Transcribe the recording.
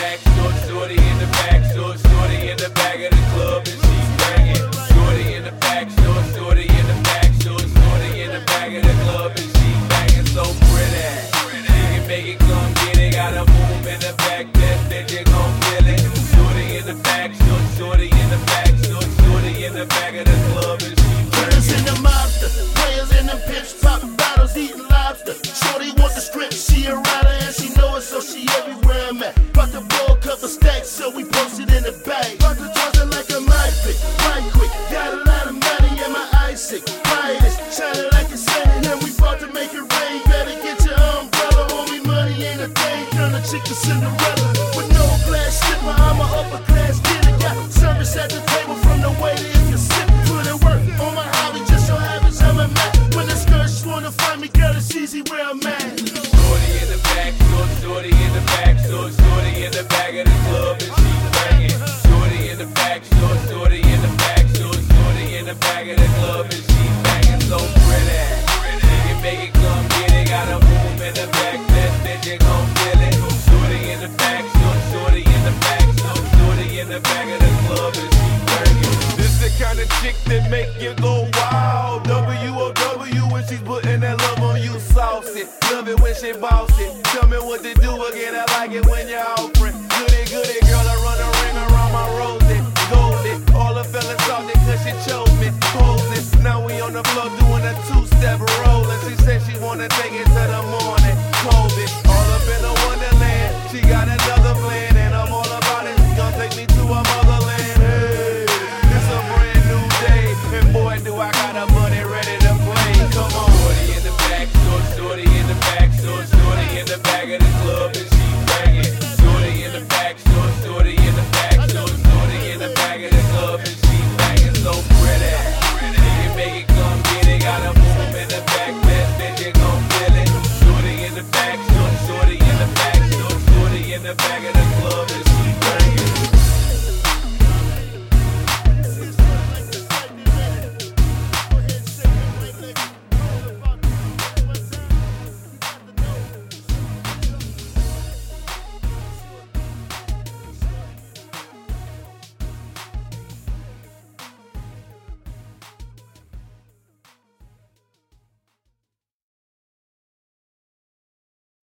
back, shorty in the back, shorty in the back of the club and she's banging. Shorty in the back, shorty in the back, shorty in the back of the club and she's banging so pretty. She can make it, come get it, got a boom in the back, that you gon' feel it. Shorty in the back, shorty in the back, shorty in the back of the club and she's banging. Players in the mobster, players in them pimps, popping bottles, eating lobster. Shorty want the script, she a rider and she know it, so she everywhere I'm at. About to blow a couple stacks, so we post it in the bag. About to toss it like a mic pick, right quick. Got a lot of money and my eyes sick. Brightest, shining like it's sunny, and we about to make it rain. Better get your umbrella, homie, money ain't a thing. Turn a chick to Cinderella. With no glass slipper, I'm a upper class kid. Got service at the table from the waiter if you sip. Put in work on my hobby, just so happens I'm a man. When the skirts wanna find me, girl, it's easy where I'm at. Shorty in the back, shorty in the back, shorty in the back of the club and she's banging. Shorty in the back, shorty in the back, shorty in the back of the club and she's banging so pretty. She can make it, come get it, got a boom in the back, that you gon' feel it. Shorty in the back, shorty in the back, shorty in the back of the club and she's banging. This the kind of chick that make you go wild. W-O-W when she's putting that love on you, saucy. Love it when she boss it. Tell me what to do again, I like it when you're offering. Goody, girl, I run a ring around my rosy. Goldie, all the fellas salty cause she chose me. Posing, now we on the floor doing a two-step rolling. She said she wanna take it to the morning. COVID, all up in a wonderland. She got another plan and I'm all about it. She gon' take me to a motherland. Hey, it's a brand new day. And boy, do I got a buddy ready to play. Come on. Shorty in the back, shorty in the back, shorty in the back of the club.